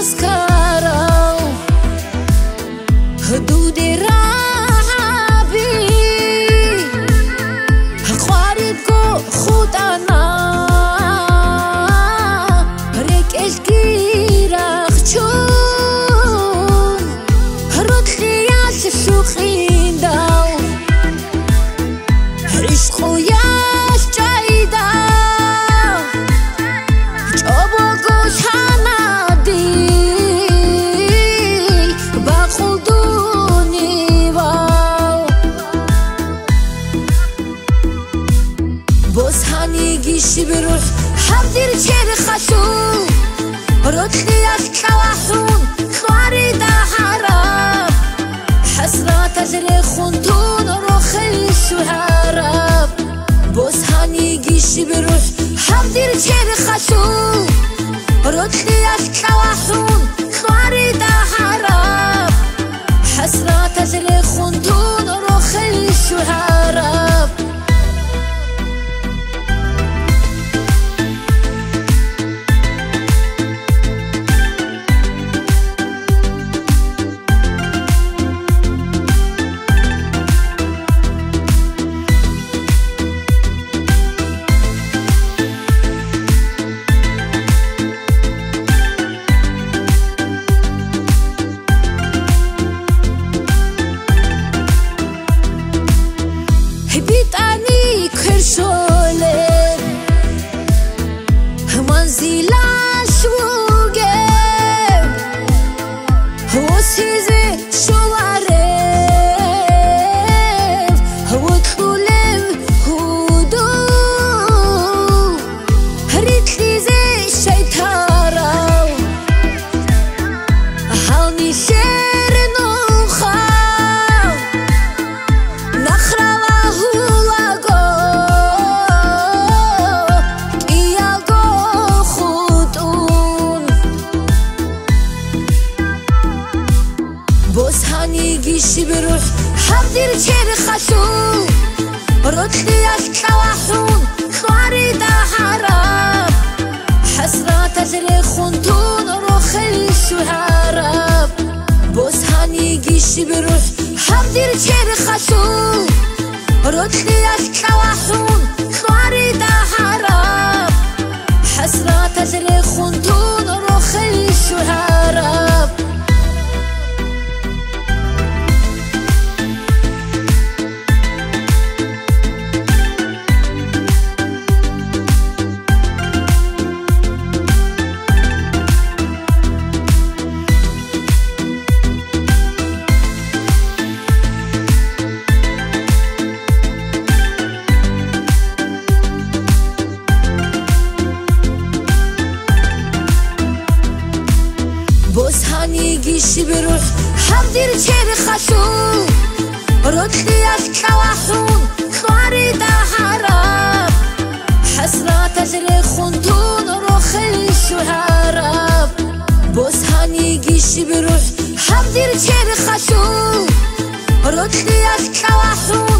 مسكرة حدود رعبي خواربكو خودانا ريك اشكيرا خشون هرطلي ياس الشوخين داو عشقو ياس جايدا جابوكو شانادي باخدوني واو بوس هنيجي بروح حضر شير خشو رطلي يسكواحون خواري دا حراب حسرات أجري خنتون روخي الشهراب بوس هنيجي بروح حضر شير خشو رطلي يسكواحون خواري دا حراب حسرات أجري خنتون روخي الشهراب بيتاني كرشولي منزلا شوقي هو سيزي شواريف هو طولم هودو هريتلي زي الشيطارة حالني شير نوخاو نخرة بوس هنيجي بروح حضر شير خشو رطلي يسكواحون خواري دا حراب حسرات أجري خنتون روخي الشهراب بوس هنيجي بروح حضر شير خشو رطلي يسكواحون خواري دا حراب حسرات أجري خنتون روخي الشهراب بوس هنيجي بروح حضر شير خشو رطلي يسكواحون خواري دا حراب حسرات أجري خنتون روخي الشهراب بوس هنيجي بروح حضر شير خشو رطلي يسكواحون